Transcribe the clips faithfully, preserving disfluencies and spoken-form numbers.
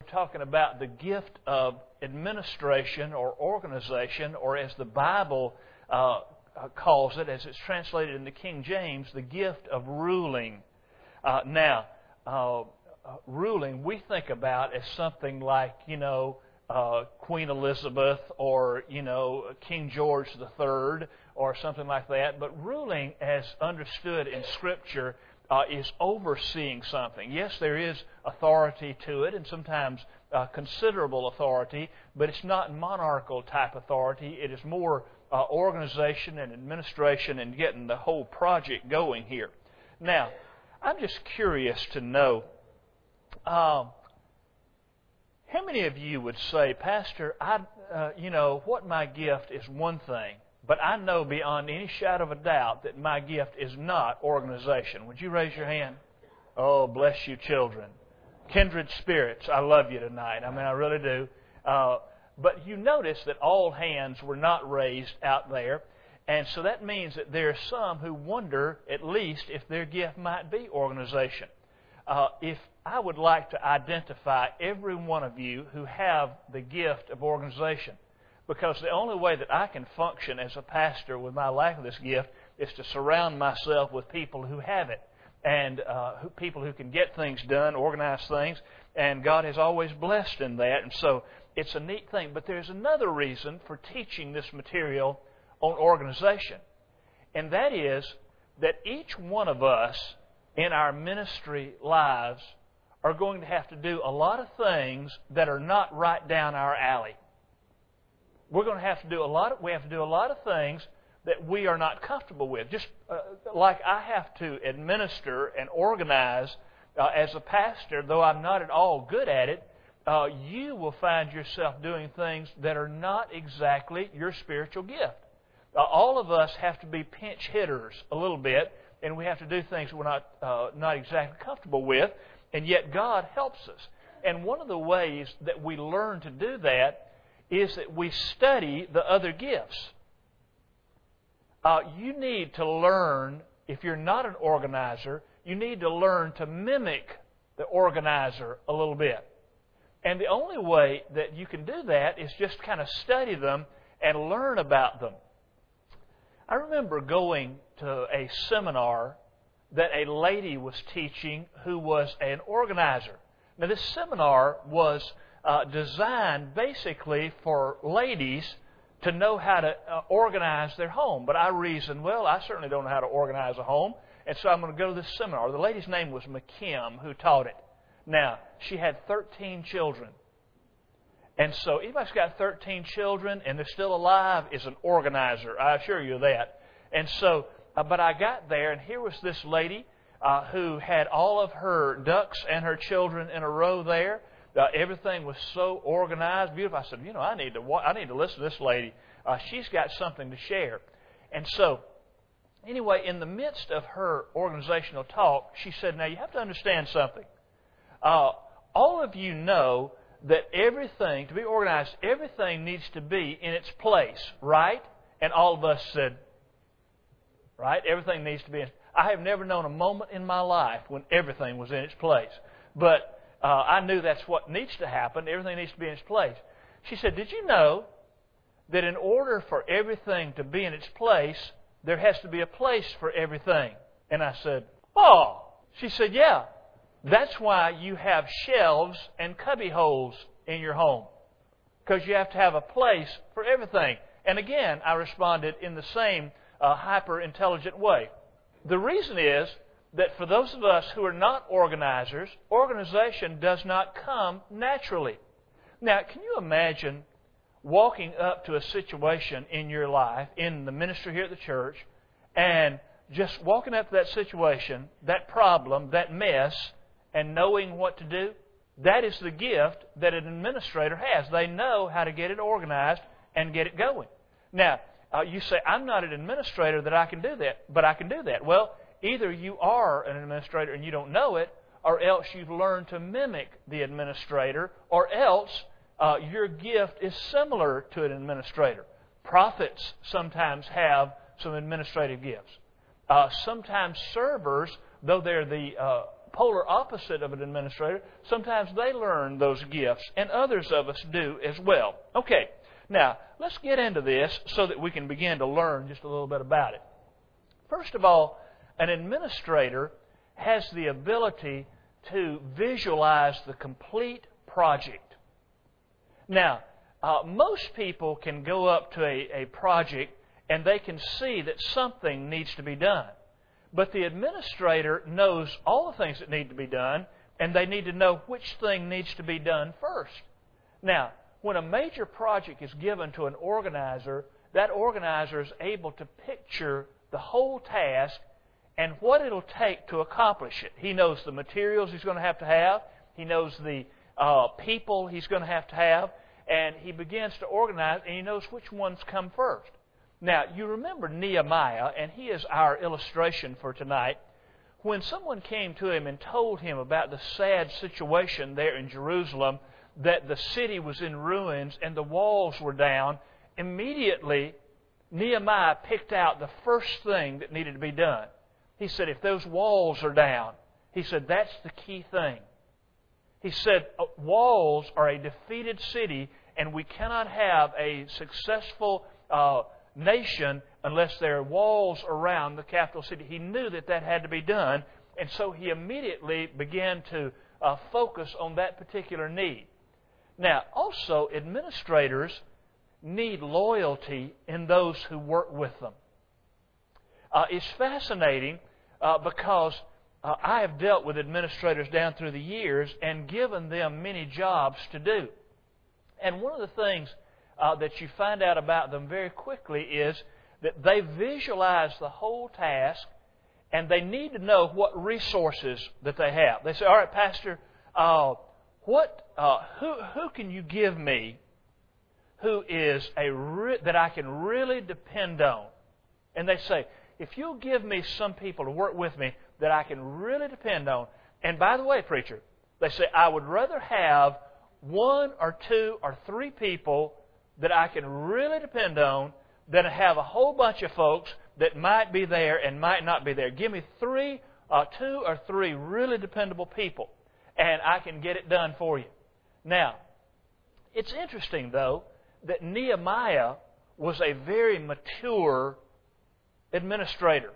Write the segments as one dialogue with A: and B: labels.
A: talking about the gift of administration or organization, or as the Bible uh, calls it, as it's translated in the King James, the gift of ruling. Uh, now, uh, uh, ruling we think about as something like, you know, uh, Queen Elizabeth or, you know, King George the Third or something like that. But ruling, as understood in Scripture, uh, is overseeing something. Yes, there is authority to it, and sometimes uh, considerable authority, but it's not monarchical type authority. It is more uh, organization and administration and getting the whole project going here. Now, I'm just curious to know, um, how many of you would say, Pastor, I, uh, you know, what my gift is one thing, but I know beyond any shadow of a doubt that my gift is not organization. Would you raise your hand? Oh, bless you, children. Kindred spirits, I love you tonight. I mean, I really do. Uh, but you notice that all hands were not raised out there. And so that means that there are some who wonder, at least, if their gift might be organization. Uh, if I would like to identify every one of you who have the gift of organization, because the only way that I can function as a pastor with my lack of this gift is to surround myself with people who have it, and uh, who, people who can get things done, organize things, and God has always blessed in that. And so it's a neat thing. But there's another reason for teaching this material on organization, and that is that each one of us in our ministry lives are going to have to do a lot of things that are not right down our alley. We're going to have to do a lot of, we have to do a lot of things that we are not comfortable with. Just uh, like I have to administer and organize uh, as a pastor, though I'm not at all good at it, uh, you will find yourself doing things that are not exactly your spiritual gift. Uh, all of us have to be pinch hitters a little bit, and we have to do things we're not uh, not exactly comfortable with, and yet God helps us. And one of the ways that we learn to do that is that we study the other gifts. Uh, you need to learn, if you're not an organizer, you need to learn to mimic the organizer a little bit. And the only way that you can do that is just kind of study them and learn about them. I remember going to a seminar that a lady was teaching who was an organizer. Now, this seminar was uh, designed basically for ladies to know how to uh, organize their home. But I reasoned, well, I certainly don't know how to organize a home, and so I'm going to go to this seminar. The lady's name was McKim, who taught it. Now, she had thirteen children. And so anybody's got thirteen children and they're still alive is an organizer. I assure you of that. And so, uh, but I got there, and here was this lady uh, who had all of her ducks and her children in a row there. Uh, everything was so organized, beautiful. I said, you know, I need to wa- I need to listen to this lady. Uh, she's got something to share. And so, anyway, in the midst of her organizational talk, she said, now you have to understand something. Uh, all of you know that everything, to be organized, everything needs to be in its place, right? And all of us said, right? Everything needs to be in. I have never known a moment in my life when everything was in its place. But uh, I knew that's what needs to happen. Everything needs to be in its place. She said, did you know that in order for everything to be in its place, there has to be a place for everything? And I said, oh. She said, yeah. That's why you have shelves and cubby holes in your home, because you have to have a place for everything. And again, I responded in the same uh, hyper-intelligent way. The reason is that for those of us who are not organizers, organization does not come naturally. Now, can you imagine walking up to a situation in your life, in the ministry here at the church, and just walking up to that situation, that problem, that mess, and knowing what to do? That is the gift that an administrator has. They know how to get it organized and get it going. Now, uh, you say, I'm not an administrator that I can do that, but I can do that. Well, either you are an administrator and you don't know it, or else you've learned to mimic the administrator, or else uh, your gift is similar to an administrator. Prophets sometimes have some administrative gifts. Uh, sometimes servers, though they're the uh, polar opposite of an administrator, sometimes they learn those gifts, and others of us do as well. Okay, now let's get into this so that we can begin to learn just a little bit about it. First of all, an administrator has the ability to visualize the complete project. Now, uh, most people can go up to a, a project and they can see that something needs to be done. But the administrator knows all the things that need to be done, and they need to know which thing needs to be done first. Now, when a major project is given to an organizer, that organizer is able to picture the whole task and what it'll take to accomplish it. He knows the materials he's going to have to have. He knows the uh, people he's going to have to have. And he begins to organize, and he knows which ones come first. Now, you remember Nehemiah, and he is our illustration for tonight. When someone came to him and told him about the sad situation there in Jerusalem, that the city was in ruins and the walls were down, immediately Nehemiah picked out the first thing that needed to be done. He said, if those walls are down, he said, that's the key thing. He said, walls are a defeated city, and we cannot have a successful uh, nation unless there are walls around the capital city. He knew that that had to be done, and so he immediately began to uh, focus on that particular need. Now, also, administrators need loyalty in those who work with them. Uh, it's fascinating uh, because uh, I have dealt with administrators down through the years and given them many jobs to do. And one of the things uh, that you find out about them very quickly is that they visualize the whole task, and they need to know what resources that they have. They say, all right, Pastor, uh, what, uh, who, who can you give me who is a re- that I can really depend on? And they say, if you'll give me some people to work with me that I can really depend on. And by the way, preacher, they say, I would rather have one or two or three people that I can really depend on than have a whole bunch of folks that might be there and might not be there. Give me three, uh, two or three really dependable people, and I can get it done for you. Now, it's interesting, though, that Nehemiah was a very mature administrator.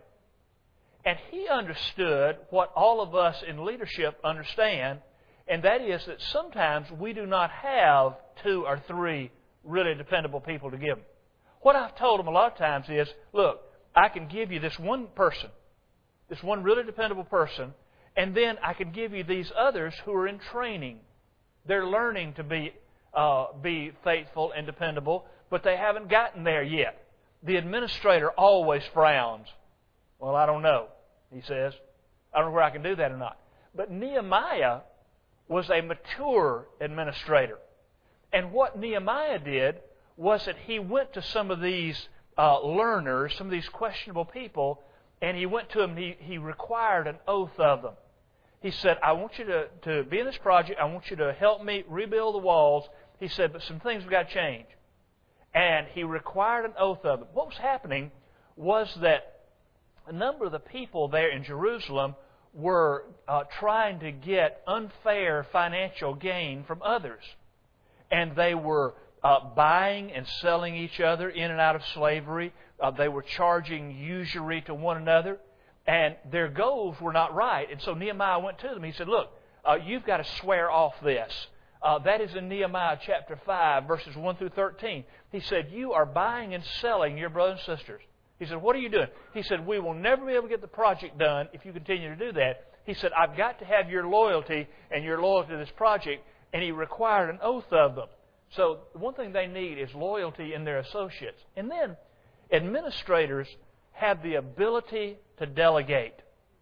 A: And he understood what all of us in leadership understand, and that is that sometimes we do not have two or three really dependable people to give them. What I've told them a lot of times is, look, I can give you this one person, this one really dependable person, and then I can give you these others who are in training. They're learning to be uh, be faithful and dependable, but they haven't gotten there yet. The administrator always frowns. Well, I don't know, he says. I don't know where I can do that or not. But Nehemiah was a mature administrator. And what Nehemiah did was that he went to some of these uh, learners, some of these questionable people, and he went to them and he, he required an oath of them. He said, I want you to, to be in this project. I want you to help me rebuild the walls. He said, but some things have got to change. And he required an oath of them. What was happening was that a number of the people there in Jerusalem were uh, trying to get unfair financial gain from others. And they were uh, buying and selling each other in and out of slavery. Uh, they were charging usury to one another. And their goals were not right. And so Nehemiah went to them. He said, look, uh, you've got to swear off this. Uh, that is in Nehemiah chapter five, verses one through thirteen. He said, you are buying and selling your brothers and sisters. He said, what are you doing? He said, we will never be able to get the project done if you continue to do that. He said, I've got to have your loyalty and your loyalty to this project. And he required an oath of them. So one thing they need is loyalty in their associates. And then administrators have the ability to delegate.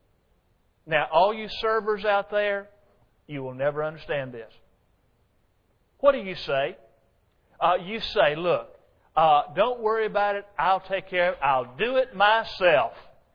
A: Now, all you servers out there, you will never understand this. What do you say? Uh, you say, look, uh, don't worry about it. I'll take care of it. I'll do it myself.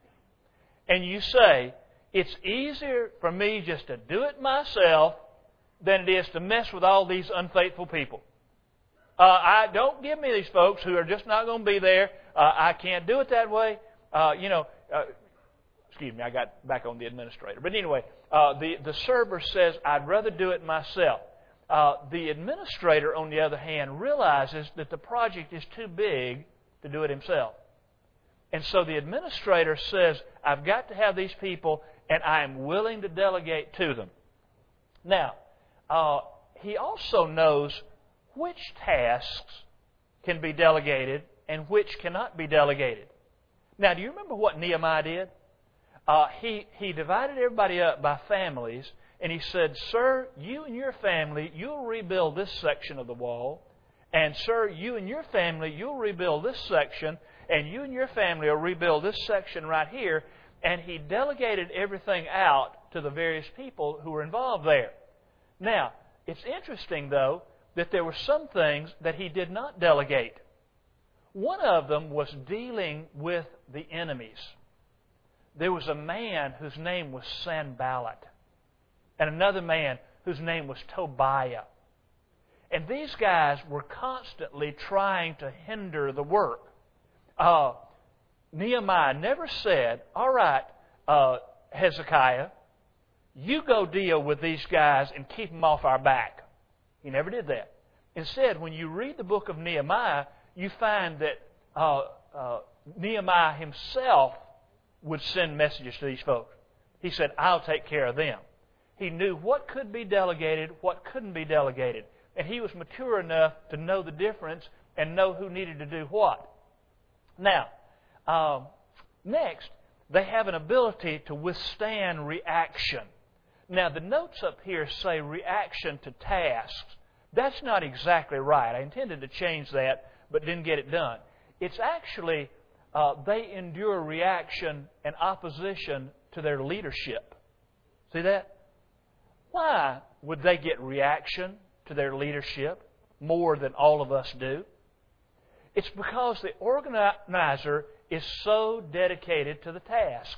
A: And you say, it's easier for me just to do it myself than it is to mess with all these unfaithful people. Uh, I don't give me these folks who are just not going to be there. Uh, I can't do it that way. Uh, you know, uh, excuse me, I got back on the administrator. But anyway, uh, the, the server says, I'd rather do it myself. Uh, the administrator, on the other hand, realizes that the project is too big to do it himself. And so the administrator says, I've got to have these people, and I am willing to delegate to them. Now, uh, he also knows which tasks can be delegated and which cannot be delegated. Now, do you remember what Nehemiah did? Uh, he, he divided everybody up by families, and he said, Sir, you and your family, you'll rebuild this section of the wall. And, sir, you and your family, you'll rebuild this section. And you and your family will rebuild this section right here. And he delegated everything out to the various people who were involved there. Now, it's interesting, though, that there were some things that he did not delegate. One of them was dealing with the enemies. There was a man whose name was Sanballat, and another man whose name was Tobiah. And these guys were constantly trying to hinder the work. Uh, Nehemiah never said, all right, uh, Hezekiah, you go deal with these guys and keep them off our back. He never did that. Instead, when you read the book of Nehemiah, you find that uh, uh, Nehemiah himself would send messages to these folks. He said, I'll take care of them. He knew what could be delegated, what couldn't be delegated. And he was mature enough to know the difference and know who needed to do what. Now, um, next, they have an ability to withstand reaction. Now, the notes up here say reaction to tasks. That's not exactly right. I intended to change that, but didn't get it done. It's actually, uh, they endure reaction and opposition to their leadership. See that? Why would they get reaction to their leadership more than all of us do? It's because the organizer is so dedicated to the task.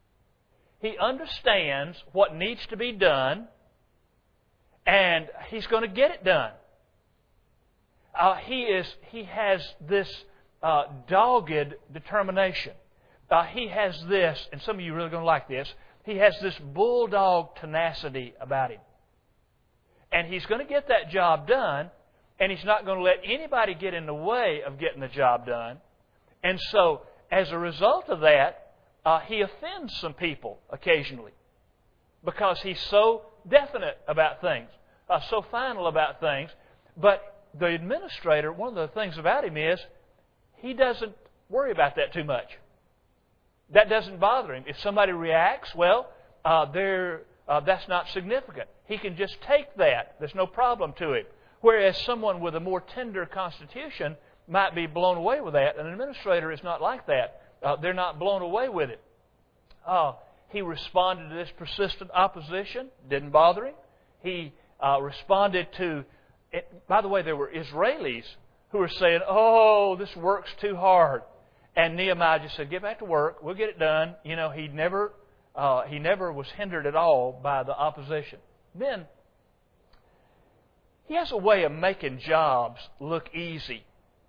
A: He understands what needs to be done, and he's going to get it done. Uh, he is. He has this uh, dogged determination. Uh, he has this, and some of you are really going to like this, he has this bulldog tenacity about him. And he's going to get that job done, and he's not going to let anybody get in the way of getting the job done. And so, as a result of that, uh, he offends some people occasionally because he's so definite about things, uh, so final about things. But the administrator, one of the things about him is he doesn't worry about that too much. That doesn't bother him. If somebody reacts, well, uh, they're, uh, that's not significant. He can just take that. There's no problem to him. Whereas someone with a more tender constitution might be blown away with that. An administrator is not like that. Uh, they're not blown away with it. Uh, he responded to this persistent opposition. Didn't bother him. He uh, responded to... It, by the way, there were Israelis who were saying, oh, this work's too hard. And Nehemiah just said, get back to work. We'll get it done. You know, he never, uh, he never was hindered at all by the opposition. Then, he has a way of making jobs look easy.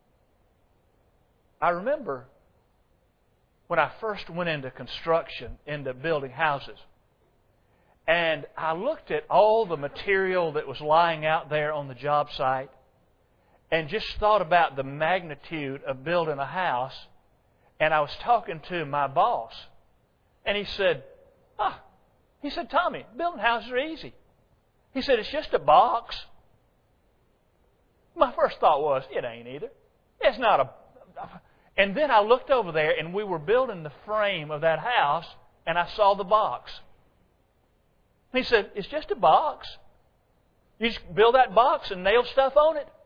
A: I remember when I first went into construction, into building houses, and I looked at all the material that was lying out there on the job site and just thought about the magnitude of building a house. And I was talking to my boss, and he said, ah, he said, Tommy, building houses are easy. He said, it's just a box. My first thought was, it ain't either. It's not a... And then I looked over there, and we were building the frame of that house, and I saw the box. He said, it's just a box. You just build that box and nail stuff on it.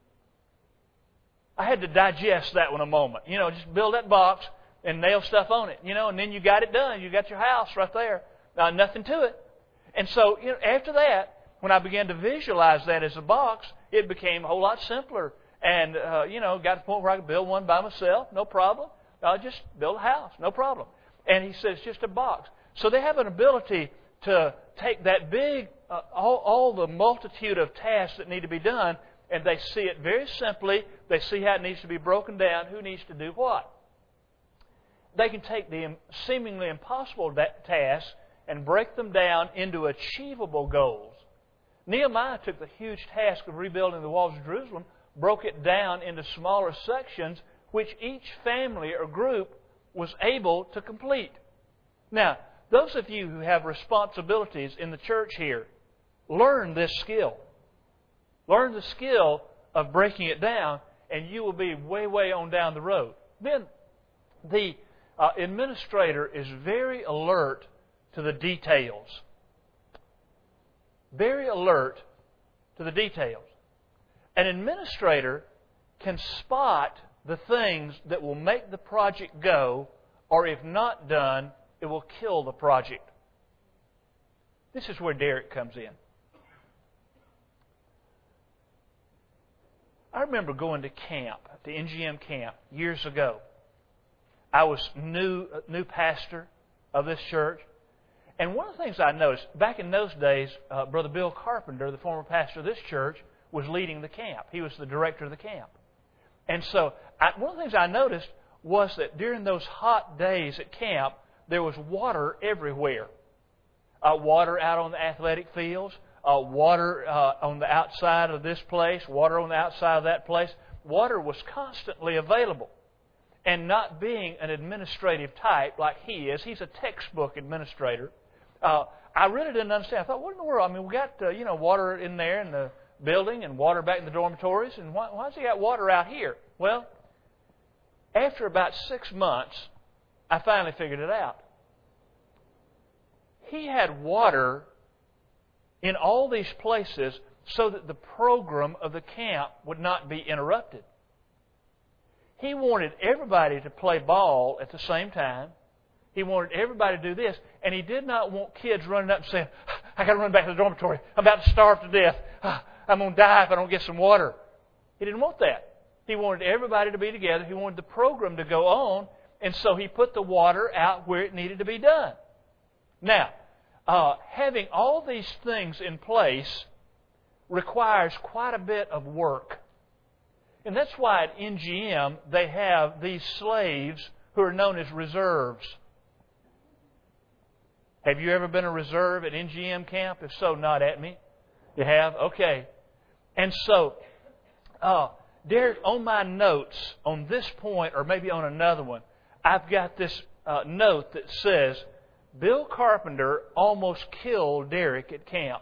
A: I had to digest that one a moment. You know, just build that box and nail stuff on it. You know, and then you got it done. You got your house right there. Uh, nothing to it. And so, you know, after that, when I began to visualize that as a box, it became a whole lot simpler. And, uh, you know, got to the point where I could build one by myself, no problem. I'll just build a house, no problem. And he says, it's just a box. So they have an ability to take that big, uh, all, all the multitude of tasks that need to be done, and they see it very simply. They see how it needs to be broken down, who needs to do what. they can take the seemingly impossible tasks and break them down into achievable goals. Nehemiah took the huge task of rebuilding the walls of Jerusalem, broke it down into smaller sections, which each family or group was able to complete. Now, those of you who have responsibilities in the church here, learn this skill. Learn the skill of breaking it down, and you will be way, way on down the road. Then, the uh, administrator is very alert to the details. Very alert to the details. An administrator can spot the things that will make the project go, or if not done, it will kill the project. This is where Derek comes in. I remember going to camp, to N G M camp, years ago. I was new, new pastor of this church. And one of the things I noticed, back in those days, uh, Brother Bill Carpenter, the former pastor of this church, was leading the camp. He was the director of the camp. And so, I, one of the things I noticed was that during those hot days at camp, there was water everywhere. Uh, water out on the athletic fields, uh, water uh, on the outside of this place, water on the outside of that place. Water was constantly available. And not being an administrative type like he is, he's a textbook administrator. Uh, I really didn't understand. I thought, what in the world? I mean, we got uh, you know water in there in the building and water back in the dormitories, and why, why's he got water out here? Well, after about six months, I finally figured it out. He had water in all these places so that the program of the camp would not be interrupted. He wanted everybody to play ball at the same time. He wanted everybody to do this. And he did not want kids running up and saying, I got to run back to the dormitory. I'm about to starve to death. I'm going to die if I don't get some water. He didn't want that. He wanted everybody to be together. He wanted the program to go on. And so he put the water out where it needed to be done. Now, uh, having all these things in place requires quite a bit of work. And that's why at N G M they have these slaves who are known as reserves. Have you ever been a reserve at N G M camp? If so, nod at me. You have? Okay. And so, uh, Derek, on my notes, on this point, or maybe on another one, I've got this uh, note that says, Bill Carpenter almost killed Derek at camp.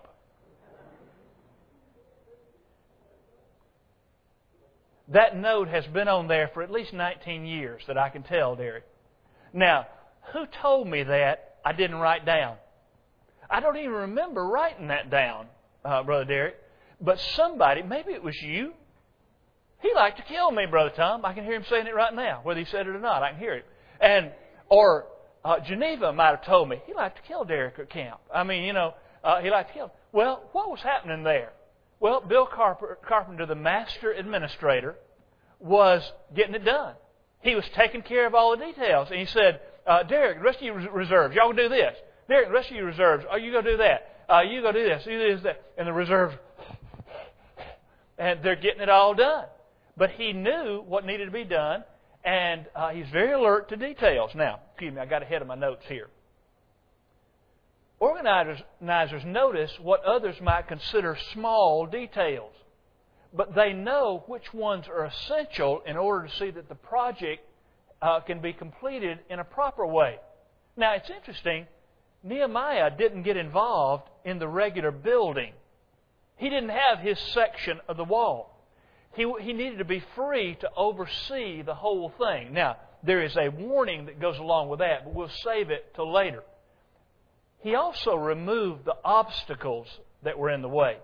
A: That note has been on there for at least nineteen years that I can tell, Derek. Now, who told me that I didn't write down? I don't even remember writing that down, uh, Brother Derek. But somebody, maybe it was you, he liked to kill me, Brother Tom. I can hear him saying it right now, whether he said it or not. I can hear it. And or uh, Geneva might have told me he liked to kill Derek at camp. I mean, you know, uh, he liked to kill him. Well, what was happening there? Well, Bill Carpenter, the master administrator, was getting it done. He was taking care of all the details. And he said, uh, Derek, the rest of you reserves, y'all go do this. Derek, the rest of you reserves, oh, you go do that. Uh, you go do this. You do this, that. And the reserves, and they're getting it all done. But he knew what needed to be done, and uh, he's very alert to details. Now, excuse me, I got ahead of my notes here. Organizers, organizers notice what others might consider small details, but they know which ones are essential in order to see that the project uh, can be completed in a proper way. Now, it's interesting, Nehemiah didn't get involved in the regular building. He didn't have his section of the wall. He, he needed to be free to oversee the whole thing. Now, there is a warning that goes along with that, but we'll save it till later. He also removed the obstacles that were in the way.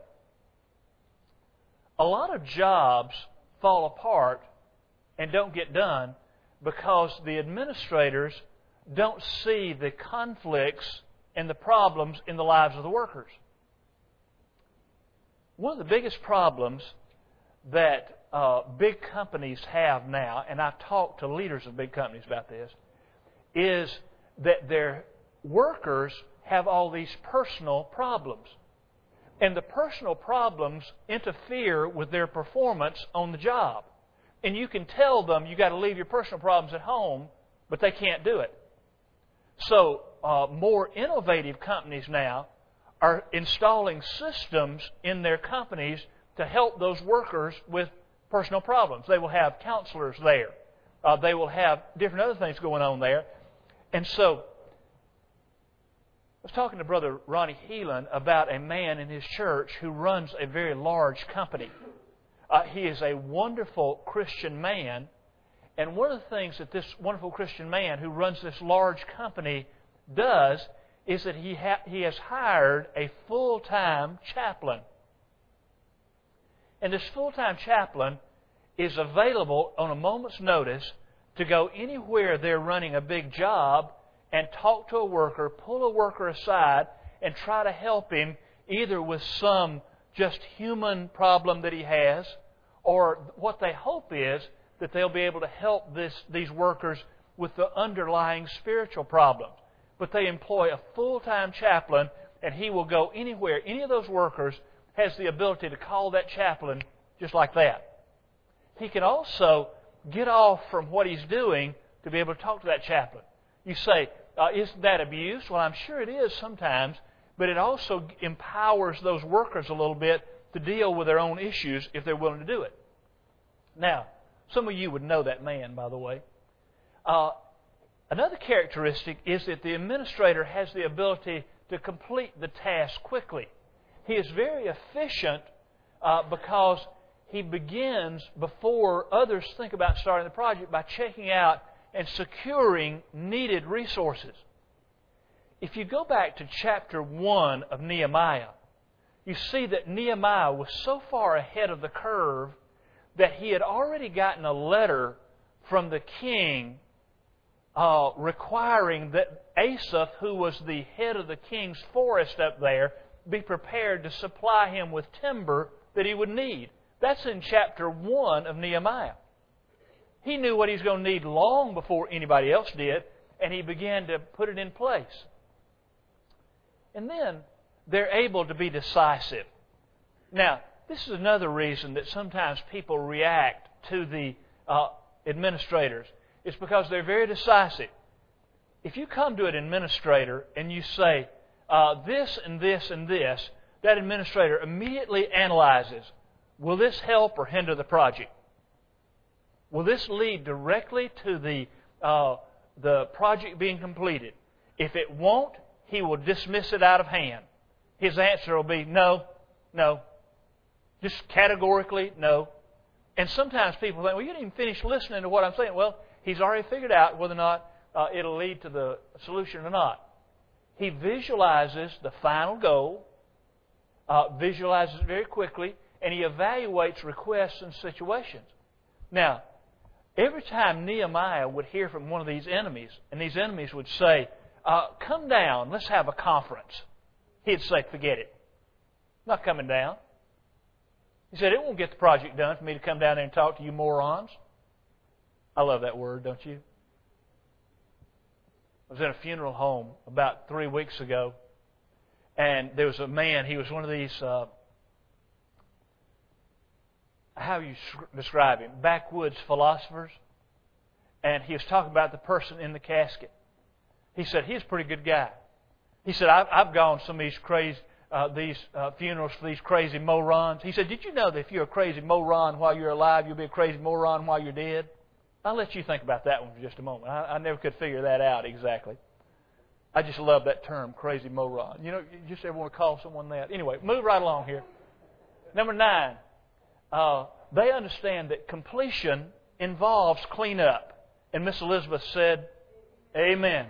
A: A lot of jobs fall apart and don't get done because the administrators don't see the conflicts and the problems in the lives of the workers. One of the biggest problems that uh, big companies have now, and I've talked to leaders of big companies about this, is that their workers have all these personal problems. And the personal problems interfere with their performance on the job. And you can tell them you got to leave your personal problems at home but they can't do it. So uh, more innovative companies now are installing systems in their companies to help those workers with personal problems. They will have counselors there. Uh, they will have different other things going on there. And so, I was talking to Brother Ronnie Heelan about a man in his church who runs a very large company. Uh, he is a wonderful Christian man. And one of the things that this wonderful Christian man who runs this large company does is that he ha- he has hired a full-time chaplain. And this full-time chaplain is available on a moment's notice to go anywhere they're running a big job and talk to a worker, pull a worker aside, and try to help him either with some just human problem that he has, or what they hope is that they'll be able to help this, these workers with the underlying spiritual problems. But they employ a full-time chaplain, and he will go anywhere. Any of those workers has the ability to call that chaplain just like that. He can also get off from what he's doing to be able to talk to that chaplain. You say, uh, isn't that abuse? Well, I'm sure it is sometimes, but it also empowers those workers a little bit to deal with their own issues if they're willing to do it. Now, some of you would know that man, by the way. Uh, another characteristic is that the administrator has the ability to complete the task quickly. He is very efficient uh, because he begins before others think about starting the project by checking out and securing needed resources. If you go back to chapter one of Nehemiah, you see that Nehemiah was so far ahead of the curve that he had already gotten a letter from the king uh, requiring that Asaph, who was the head of the king's forest up there, be prepared to supply him with timber that he would need. That's in chapter one of Nehemiah. He knew what he was going to need long before anybody else did, and he began to put it in place. And then they're able to be decisive. Now, this is another reason that sometimes people react to the uh, administrators. It's because they're very decisive. If you come to an administrator and you say, uh, this and this and this, that administrator immediately analyzes, will this help or hinder the project? Will this lead directly to the uh, the project being completed? If it won't, he will dismiss it out of hand. His answer will be no, no. Just categorically, no. And sometimes people think, well, you didn't even finish listening to what I'm saying. Well, he's already figured out whether or not uh, it'll lead to the solution or not. He visualizes the final goal, uh, visualizes it very quickly, and he evaluates requests and situations. Now, every time Nehemiah would hear from one of these enemies, and these enemies would say, uh, come down, let's have a conference, he'd say, forget it. I'm not coming down. He said, it won't get the project done for me to come down there and talk to you morons. I love that word, don't you? I was in a funeral home about three weeks ago, and there was a man, he was one of these, uh, how you describe him, backwoods philosophers, and he was talking about the person in the casket. He said, he's a pretty good guy. He said, I've, I've gone to some of these crazy uh, these uh, funerals for these crazy morons. He said, did you know that if you're a crazy moron while you're alive, you'll be a crazy moron while you're dead? I'll let you think about that one for just a moment. I, I never could figure that out exactly. I just love that term, crazy moron. You know, you just ever want to call someone that. Anyway, move right along here. Number nine, uh, they understand that completion involves cleanup. And Miss Elizabeth said, amen.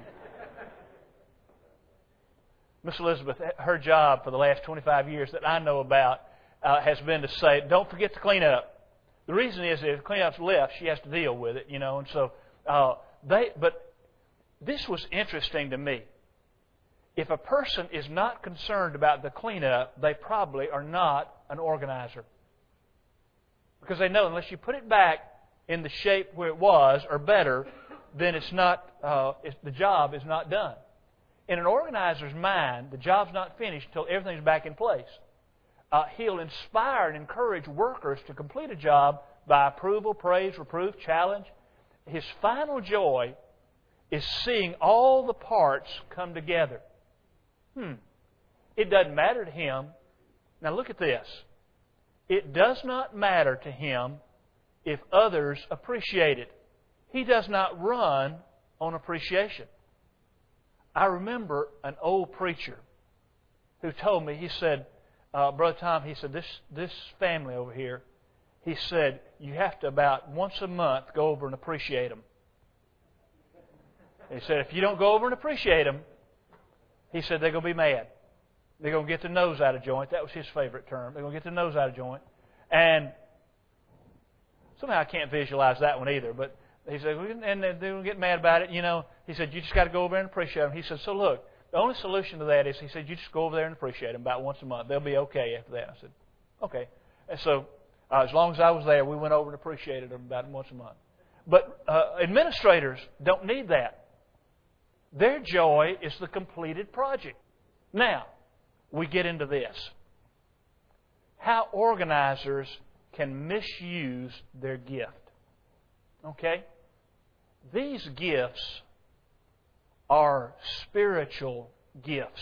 A: Miss Elizabeth, her job for the last twenty-five years that I know about uh, has been to say, don't forget to clean up. The reason is that if cleanup's left, she has to deal with it, you know. And so uh, they. But this was interesting to me. If a person is not concerned about the cleanup, they probably are not an organizer, because they know unless you put it back in the shape where it was or better, then it's not. Uh, it's, the job is not done. In an organizer's mind, the job's not finished until everything's back in place. Uh, he'll inspire and encourage workers to complete a job by approval, praise, reproof, challenge. His final joy is seeing all the parts come together. Hmm. It doesn't matter to him. Now look at this. It does not matter to him if others appreciate it. He does not run on appreciation. I remember an old preacher who told me, he said, uh, Brother Tom, he said, this, this family over here, he said, you have to about once a month go over and appreciate them. He said, if you don't go over and appreciate them, he said, they're going to be mad. They're going to get the nose out of joint. That was his favorite term. They're going to get the nose out of joint. And somehow I can't visualize that one either. But he said, and they're going to get mad about it. You know, he said, you just got to go over there and appreciate them. He said, so look, the only solution to that is, he said, you just go over there and appreciate them about once a month. They'll be okay after that. I said, okay. And so uh, as long as I was there, we went over and appreciated them about once a month. But uh, administrators don't need that. Their joy is the completed project. Now, we get into this. How organizers can misuse their gift. Okay? These gifts are spiritual gifts.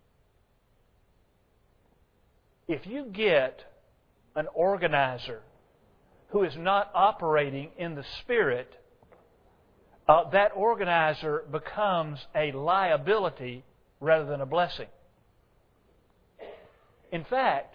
A: If you get an organizer who is not operating in the Spirit, uh, that organizer becomes a liability rather than a blessing. In fact,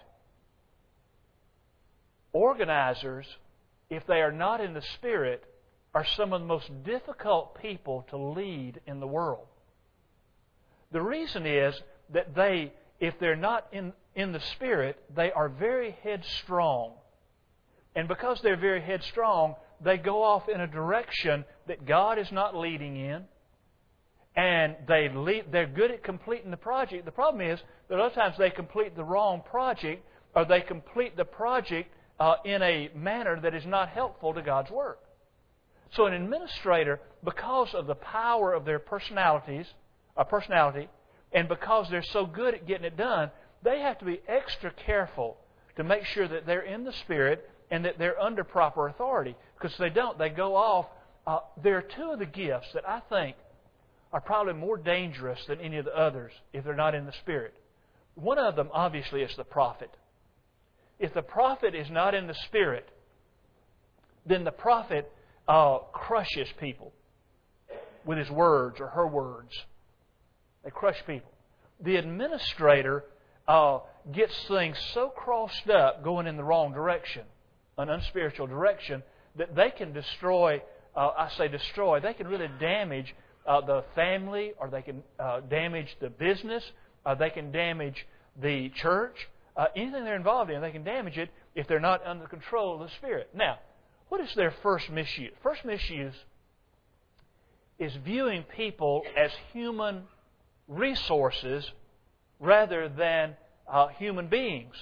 A: organizers, if they are not in the Spirit, are some of the most difficult people to lead in the world. The reason is that they, if they're not in, in the Spirit, they are very headstrong. And because they're very headstrong, they go off in a direction that God is not leading in. And they lead, they're good at completing the project. The problem is that a lot of times they complete the wrong project, or they complete the project uh, in a manner that is not helpful to God's work. So an administrator, because of the power of their personalities, uh, personality, and because they're so good at getting it done, they have to be extra careful to make sure that they're in the Spirit and that they're under proper authority. Because if they don't, they go off. Uh, there are two of the gifts that I think are probably more dangerous than any of the others if they're not in the Spirit. One of them, obviously, is the prophet. If the prophet is not in the Spirit, then the prophet uh, crushes people with his words or her words. They crush people. The administrator uh, gets things so crossed up going in the wrong direction, an unspiritual direction, that they can destroy, uh, I say destroy, they can really damage Uh, the family, or they can uh, damage the business, uh, they can damage the church. Uh, anything they're involved in, they can damage it if they're not under control of the Spirit. Now, what is their first misuse? First misuse is viewing people as human resources rather than uh, human beings.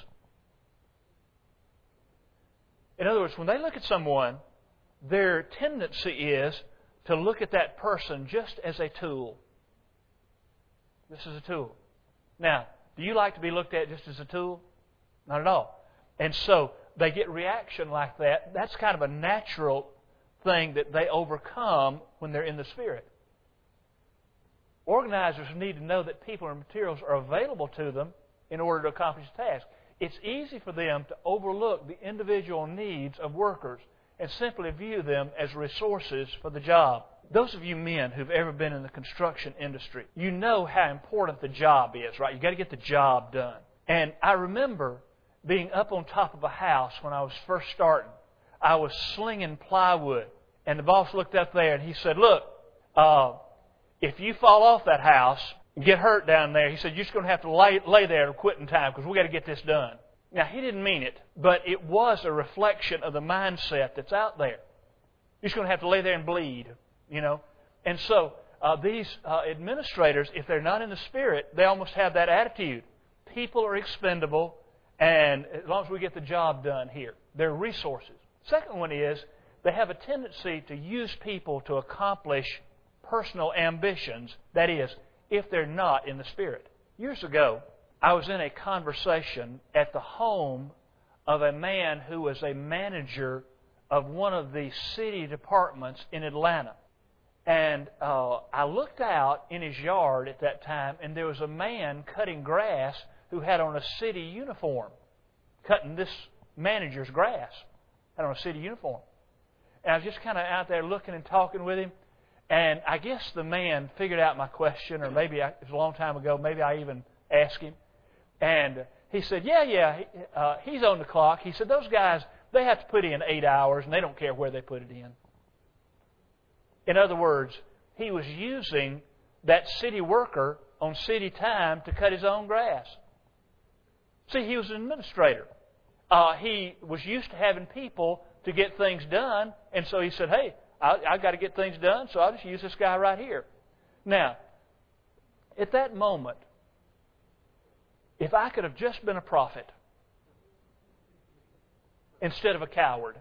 A: In other words, when they look at someone, their tendency is to look at that person just as a tool. This is a tool. Now, do you like to be looked at just as a tool? Not at all. And so they get reaction like that. That's kind of a natural thing that they overcome when they're in the Spirit. Organizers need to know that people and materials are available to them in order to accomplish the task. It's easy for them to overlook the individual needs of workers and simply view them as resources for the job. Those of you men who've ever been in the construction industry, you know how important the job is, right? You've got to get the job done. And I remember being up on top of a house when I was first starting. I was slinging plywood, and the boss looked up there and he said, look, uh, if you fall off that house and get hurt down there, he said, you're just going to have to lay, lay there and quit in time because we've got to get this done. Now, he didn't mean it, but it was a reflection of the mindset that's out there. You're just going to have to lay there and bleed, you know. And so uh, these uh, administrators, if they're not in the Spirit, they almost have that attitude. People are expendable, and as long as we get the job done here, they're resources. Second one is they have a tendency to use people to accomplish personal ambitions, that is, if they're not in the Spirit. Years ago, I was in a conversation at the home of a man who was a manager of one of the city departments in Atlanta. And uh, I looked out in his yard at that time, and there was a man cutting grass who had on a city uniform, cutting this manager's grass, had on a city uniform. And I was just kind of out there looking and talking with him. And I guess the man figured out my question, or maybe I, it was a long time ago, maybe I even asked him. And he said, yeah, yeah, uh, he's on the clock. He said, those guys, they have to put in eight hours, and they don't care where they put it in. In other words, he was using that city worker on city time to cut his own grass. See, he was an administrator. Uh, he was used to having people to get things done, and so he said, hey, I, I got to get things done, so I'll just use this guy right here. Now, at that moment, if I could have just been a prophet instead of a coward,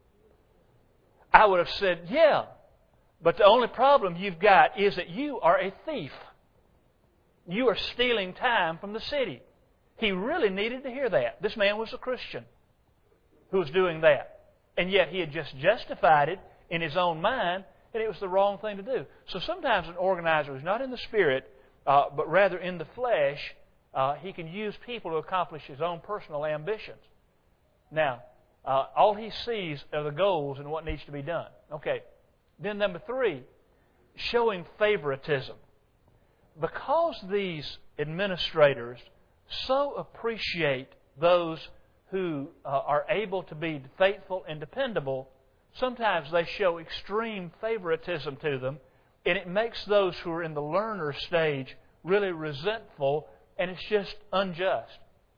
A: I would have said, yeah, but the only problem you've got is that you are a thief. You are stealing time from the city. He really needed to hear that. This man was a Christian who was doing that. And yet he had just justified it in his own mind, and it was the wrong thing to do. So sometimes an organizer who's not in the Spirit, uh, but rather in the flesh, uh, he can use people to accomplish his own personal ambitions. Now, uh, all he sees are the goals and what needs to be done. Okay. Then number three, showing favoritism. Because these administrators so appreciate those who uh, are able to be faithful and dependable, sometimes they show extreme favoritism to them, and it makes those who are in the learner stage really resentful, and it's just unjust.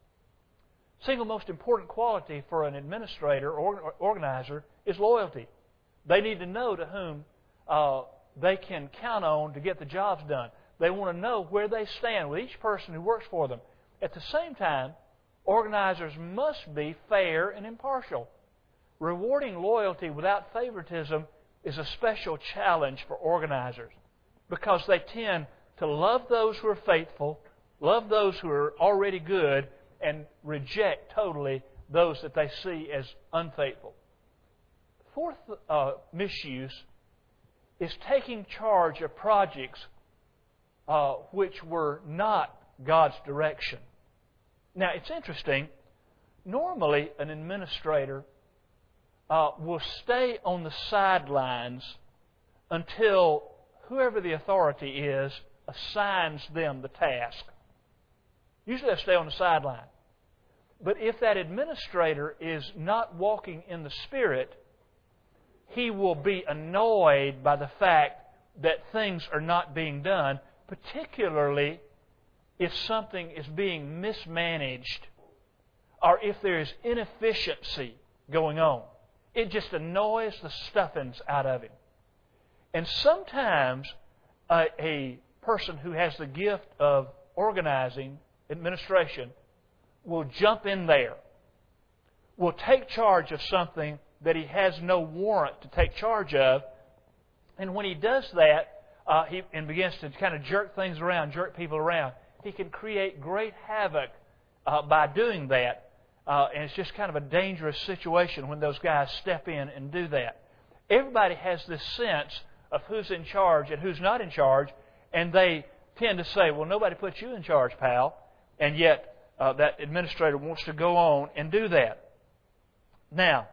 A: Single most important quality for an administrator or organizer is loyalty. They need to know to whom uh, they can count on to get the jobs done. They want to know where they stand with each person who works for them. At the same time, organizers must be fair and impartial. Rewarding loyalty without favoritism is a special challenge for organizers because they tend to love those who are faithful, love those who are already good, and reject totally those that they see as unfaithful. Fourth uh, misuse is taking charge of projects uh, which were not God's direction. Now, it's interesting. Normally, an administrator uh, will stay on the sidelines until whoever the authority is assigns them the task. Usually, they stay on the sideline. But if that administrator is not walking in the Spirit, he will be annoyed by the fact that things are not being done, particularly if something is being mismanaged or if there is inefficiency going on. It just annoys the stuffings out of him. And sometimes a, a person who has the gift of organizing, administration, will jump in there, will take charge of something that he has no warrant to take charge of. And when he does that, uh, he and begins to kind of jerk things around, jerk people around, he can create great havoc uh, by doing that. Uh, and it's just kind of a dangerous situation when those guys step in and do that. Everybody has this sense of who's in charge and who's not in charge, and they tend to say, well, nobody put you in charge, pal. And yet uh, that administrator wants to go on and do that. Now,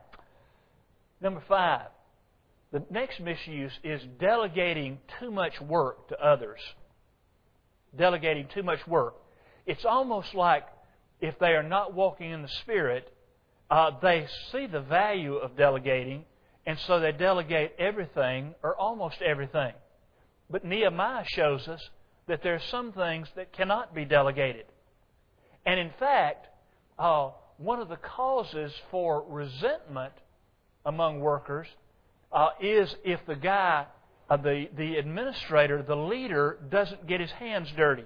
A: number five, the next misuse is delegating too much work to others. Delegating too much work. It's almost like if they are not walking in the Spirit, uh, they see the value of delegating, and so they delegate everything or almost everything. But Nehemiah shows us that there are some things that cannot be delegated. And in fact, uh, one of the causes for resentment among workers uh, is if the guy, uh, the, the administrator, the leader, doesn't get his hands dirty.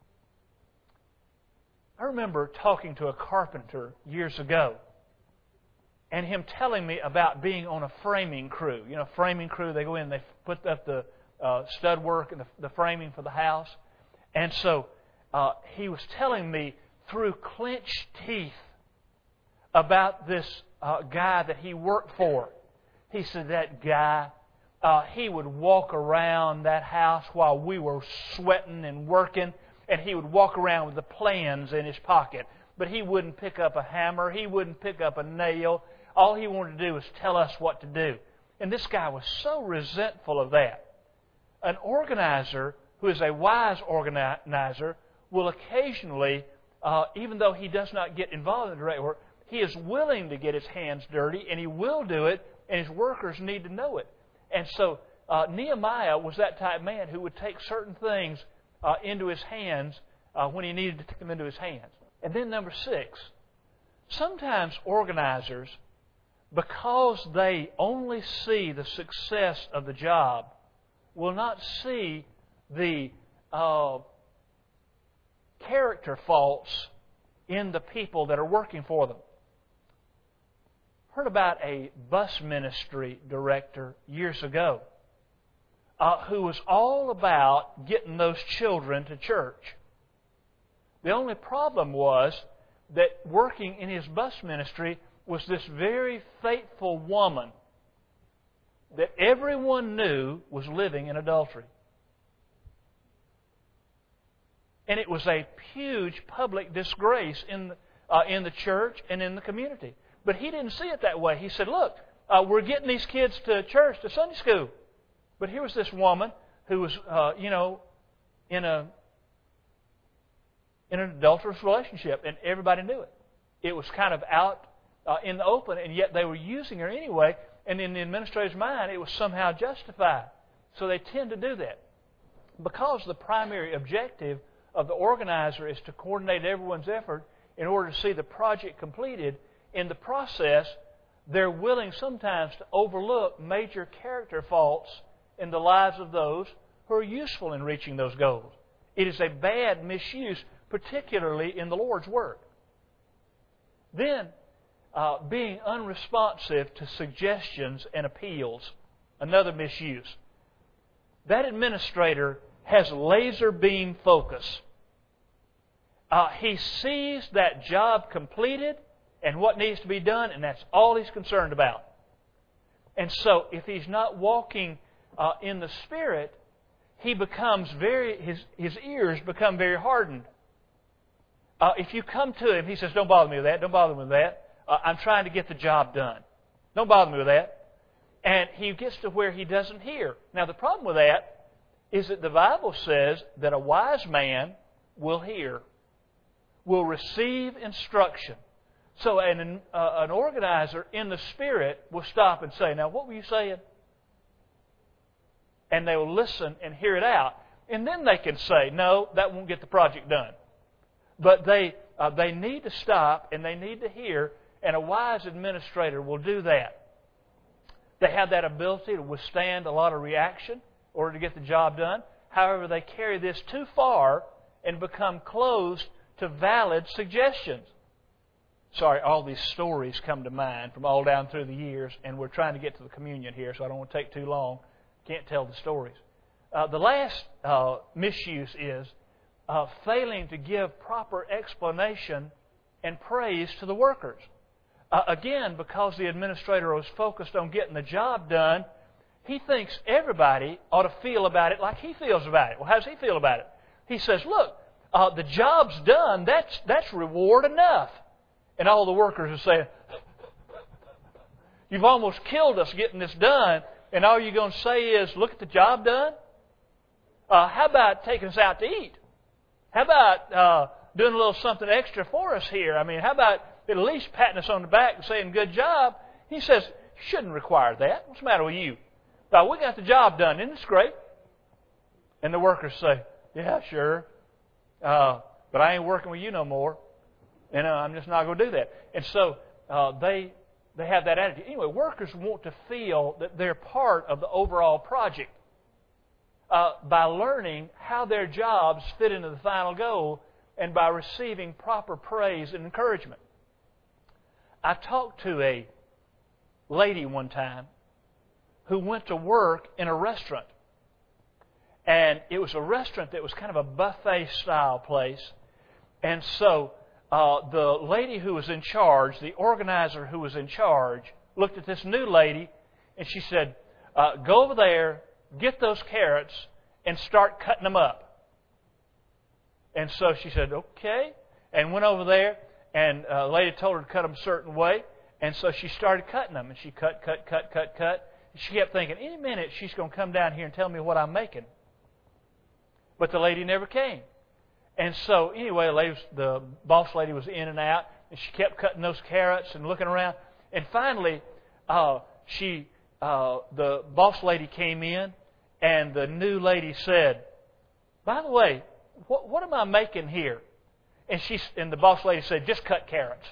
A: I remember talking to a carpenter years ago and him telling me about being on a framing crew. You know, framing crew, they go in, they put up the uh, stud work and the, the framing for the house. And so uh, he was telling me through clenched teeth about this uh, guy that he worked for. He said, that guy, uh, he would walk around that house while we were sweating and working, and he would walk around with the plans in his pocket. But he wouldn't pick up a hammer. He wouldn't pick up a nail. All he wanted to do was tell us what to do. And this guy was so resentful of that. An organizer who is a wise organizer will occasionally, uh, even though he does not get involved in the direct work, he is willing to get his hands dirty, and he will do it, and his workers need to know it. And so uh, Nehemiah was that type of man who would take certain things uh, into his hands uh, when he needed to take them into his hands. And then number six, sometimes organizers, because they only see the success of the job, will not see the uh, character faults in the people that are working for them. Heard about a bus ministry director years ago uh, who was all about getting those children to church. The only problem was that working in his bus ministry was this very faithful woman that everyone knew was living in adultery. And it was a huge public disgrace in, uh, in the church and in the community. But he didn't see it that way. He said, look, uh, we're getting these kids to church, to Sunday school. But here was this woman who was, uh, you know, in a in an adulterous relationship, and everybody knew it. It was kind of out uh, in the open, and yet they were using her anyway, and in the administrator's mind, it was somehow justified. So they tend to do that. Because the primary objective of the organizer is to coordinate everyone's effort in order to see the project completed, in the process, they're willing sometimes to overlook major character faults in the lives of those who are useful in reaching those goals. It is a bad misuse, particularly in the Lord's work. Then, uh, being unresponsive to suggestions and appeals, another misuse. That administrator has laser beam focus. Uh, he sees that job completed and what needs to be done, and that's all he's concerned about. And so, if he's not walking uh, in the Spirit, he becomes very, his, his ears become very hardened. Uh, if you come to him, he says, don't bother me with that, don't bother me with that. Uh, I'm trying to get the job done. Don't bother me with that. And he gets to where he doesn't hear. Now, the problem with that is that the Bible says that a wise man will hear, will receive instruction. So an, uh, an organizer in the Spirit will stop and say, now, what were you saying? And they will listen and hear it out. And then they can say, no, that won't get the project done. But they uh, they need to stop and they need to hear, and a wise administrator will do that. They have that ability to withstand a lot of reaction in order to get the job done. However, they carry this too far and become closed to valid suggestions. Sorry, all these stories come to mind from all down through the years, and we're trying to get to the communion here, so I don't want to take too long. Can't tell the stories. Uh, the last uh, misuse is uh, failing to give proper explanation and praise to the workers. Uh, again, because the administrator was focused on getting the job done, he thinks everybody ought to feel about it like he feels about it. Well, how does he feel about it? He says, look, uh, the job's done. That's, that's reward enough. And all the workers are saying, you've almost killed us getting this done, and all you're going to say is, look at the job done? Uh, how about taking us out to eat? How about uh, doing a little something extra for us here? I mean, how about at least patting us on the back and saying, good job? He says, you shouldn't require that. What's the matter with you? Now, we got the job done. Isn't this great? And the workers say, yeah, sure. Uh, but I ain't working with you no more. And uh, I'm just not going to do that. And so uh, they they have that attitude. Anyway, workers want to feel that they're part of the overall project uh, by learning how their jobs fit into the final goal and by receiving proper praise and encouragement. I talked to a lady one time who went to work in a restaurant. And it was a restaurant that was kind of a buffet-style place. And so uh, the lady who was in charge, the organizer who was in charge, looked at this new lady and she said, uh, go over there, get those carrots, and start cutting them up. And so she said, okay, and went over there, and uh, the lady told her to cut them a certain way, and so she started cutting them, and she cut, cut, cut, cut, cut. She kept thinking, any minute she's going to come down here and tell me what I'm making. But the lady never came. And so, anyway, the, lady was, the boss lady was in and out, and she kept cutting those carrots and looking around. And finally, uh, she, uh, the boss lady came in, and the new lady said, by the way, what, what am I making here? And she, and the boss lady said, just cut carrots.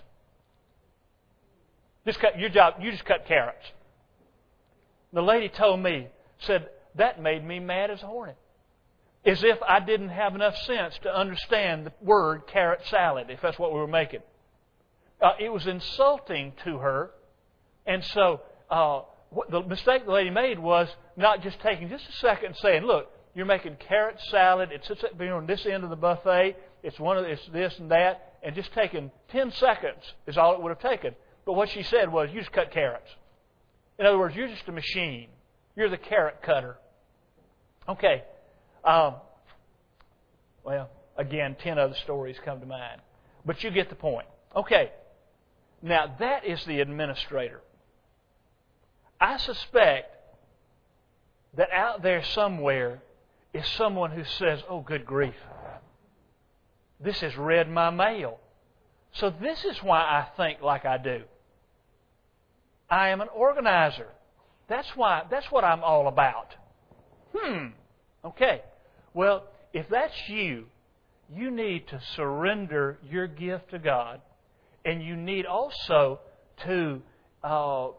A: Just cut your job. You just cut carrots. The lady told me, said, that made me mad as a hornet. As if I didn't have enough sense to understand the word carrot salad, if that's what we were making. Uh, it was insulting to her. And so uh, what the mistake the lady made was not just taking just a second and saying, look, you're making carrot salad. It sits on this end of the buffet. It's one of it's this and that. And just taking ten seconds is all it would have taken. But what she said was, you just cut carrots. In other words, you're just a machine. You're the carrot cutter. Okay. Um, well, again, ten other stories come to mind. But you get the point. Okay. Now, that is the administrator. I suspect that out there somewhere is someone who says, oh, good grief. This has read my mail. So this is why I think like I do. I am an organizer. That's why. That's what I'm all about. Hmm. Okay. Well, if that's you, you need to surrender your gift to God, and you need also to uh,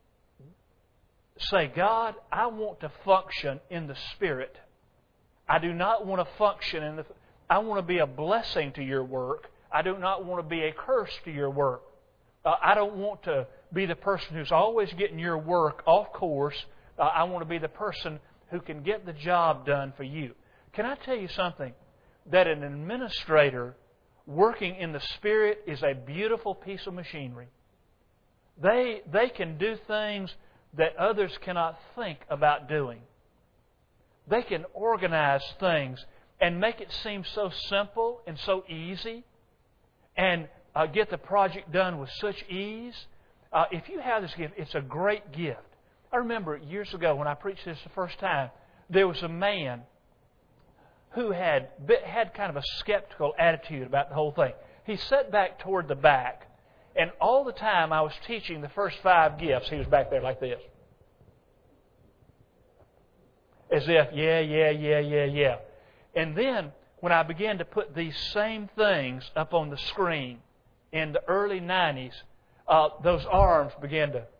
A: say, God, I want to function in the Spirit. I do not want to function in the. I want to be a blessing to your work. I do not want to be a curse to your work. Uh, I don't want to be the person who's always getting your work off course. Uh, I want to be the person who can get the job done for you. Can I tell you something? That an administrator working in the Spirit is a beautiful piece of machinery. They, they can do things that others cannot think about doing. They can organize things and make it seem so simple and so easy, and uh, get the project done with such ease. Uh, if you have this gift, it's a great gift. I remember years ago when I preached this the first time, there was a man who had had kind of a skeptical attitude about the whole thing. He sat back toward the back, and all the time I was teaching the first five gifts, he was back there like this. As if, yeah, yeah, yeah, yeah, yeah. And then, when I began to put these same things up on the screen in the early nineties, uh, those arms began to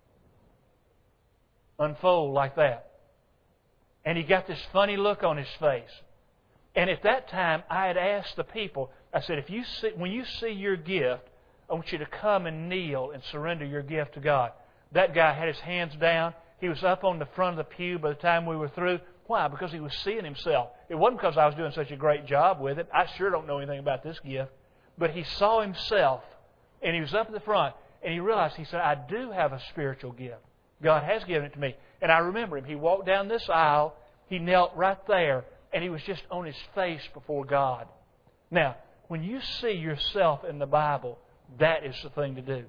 A: unfold like that. And he got this funny look on his face. And at that time, I had asked the people, I said, if you see, when you see your gift, I want you to come and kneel and surrender your gift to God. That guy had his hands down. He was up on the front of the pew by the time we were through. Why? Because he was seeing himself. It wasn't because I was doing such a great job with it. I sure don't know anything about this gift. But he saw himself, and he was up at the front, and he realized, he said, I do have a spiritual gift. God has given it to me. And I remember him. He walked down this aisle. He knelt right there, and he was just on his face before God. Now, when you see yourself in the Bible, that is the thing to do.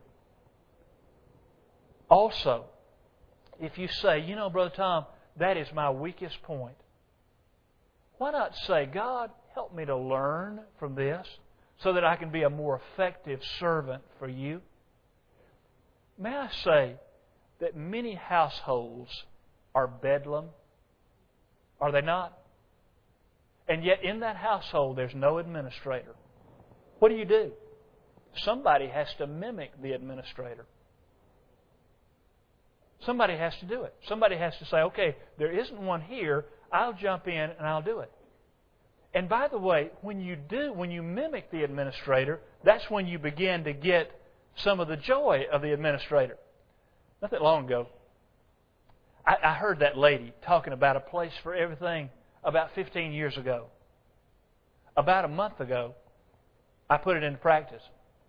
A: Also, if you say, you know, Brother Tom, that is my weakest point, why not say, God, help me to learn from this so that I can be a more effective servant for you? May I say that many households are bedlam? Are they not? And yet in that household there's no administrator. What do you do? Somebody has to mimic the administrator. Somebody has to do it. Somebody has to say, okay, there isn't one here. I'll jump in and I'll do it. And by the way, when you do, when you mimic the administrator, that's when you begin to get some of the joy of the administrator. Not that long ago, I, I heard that lady talking about a place for everything about fifteen years ago. About a month ago, I put it into practice.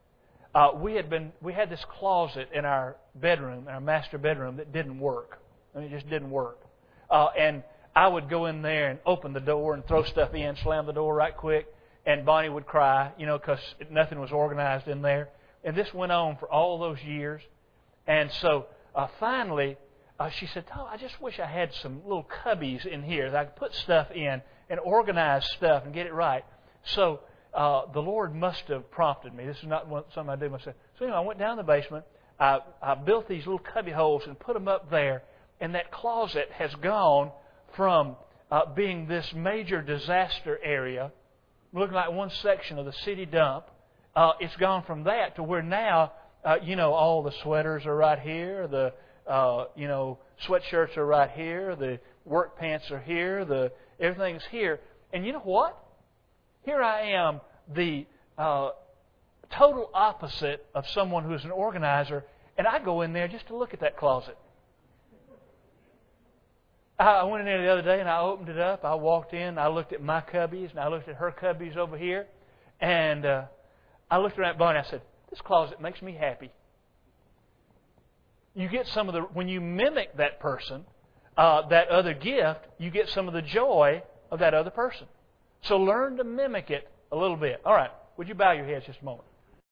A: Uh, we had been we had this closet in our bedroom, our master bedroom, that didn't work. I mean, it just didn't work. Uh, and I would go in there and open the door and throw stuff in, slam the door right quick, and Bonnie would cry, you know, because nothing was organized in there. And this went on for all those years. And so uh, finally, uh, she said, "Oh, I just wish I had some little cubbies in here that I could put stuff in and organize stuff and get it right." So uh, the Lord must have prompted me. This is not something I did myself. So anyway, I went down the basement. I, I built these little cubby holes and put them up there. And that closet has gone from uh, being this major disaster area, looking like one section of the city dump. Uh, it's gone from that to where now, uh, you know, all the sweaters are right here, the, uh, you know, sweatshirts are right here, the work pants are here, the everything's here. And you know what? Here I am, the uh, total opposite of someone who's an organizer, and I go in there just to look at that closet. I went in there the other day and I opened it up. I walked in, I looked at my cubbies, and I looked at her cubbies over here, and uh, I looked around at Bonnie and I said, "This closet makes me happy." You get some of the, when you mimic that person, uh, that other gift, you get some of the joy of that other person. So learn to mimic it a little bit. All right, would you bow your heads just a moment?